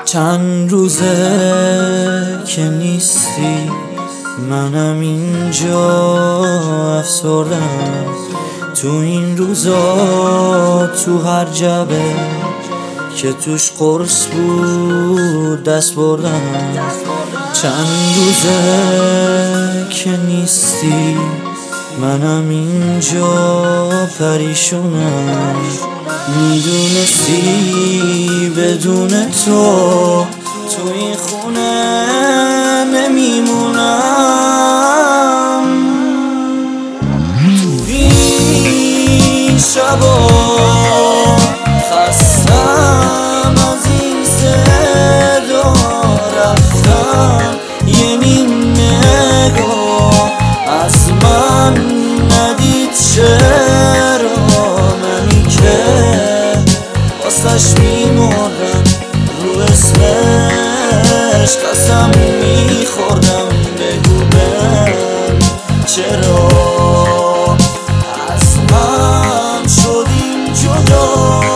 چند روزه که نیستی، منم اینجا افسردم. تو این روزا تو هر جبه که توش قرص بود دست بردم. چند روزه که نیستی، منم اینجا پریشونم. میدونستی بدون تو این خونه نمیمونم. تو این شبا خستم از این صدا رفتن، یه نیم نگاه از من ندید. چرا منی که واسش میمردم، رو اسمش قسم میخوردم. بگو بهم چرا از من شدیم جدا.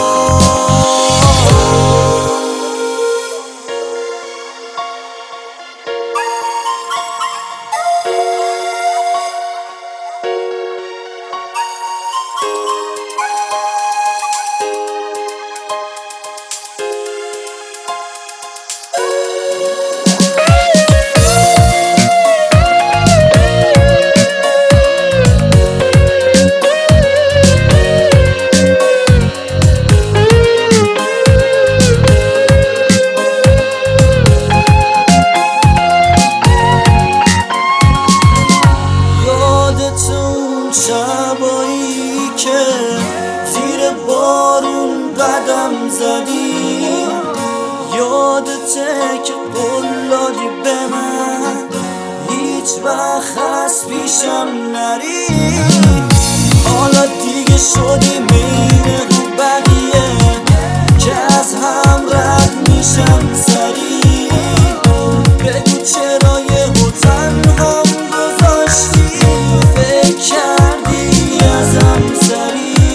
شبایی که زیر بارون قدم زدی، یادته که قلادی به من هیچ وقت از پیشم نری. حالا دیگه شدی مین رو بقیه که از هم رد میشم سری. بگو چرا یهو تنهام گذاشتی، فکر کردی ازم سری.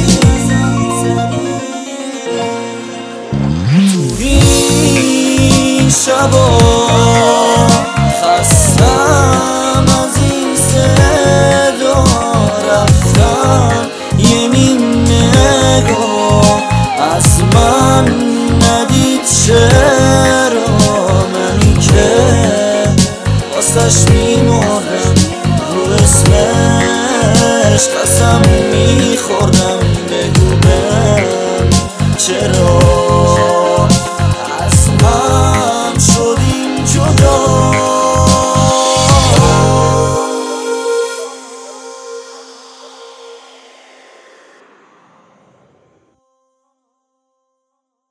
تو این شبا خستم از این صدا رفتن، یه نیم نگاه از من ندید. چرا منی که واسش میمردم، رو اسمش قسم میخوردم.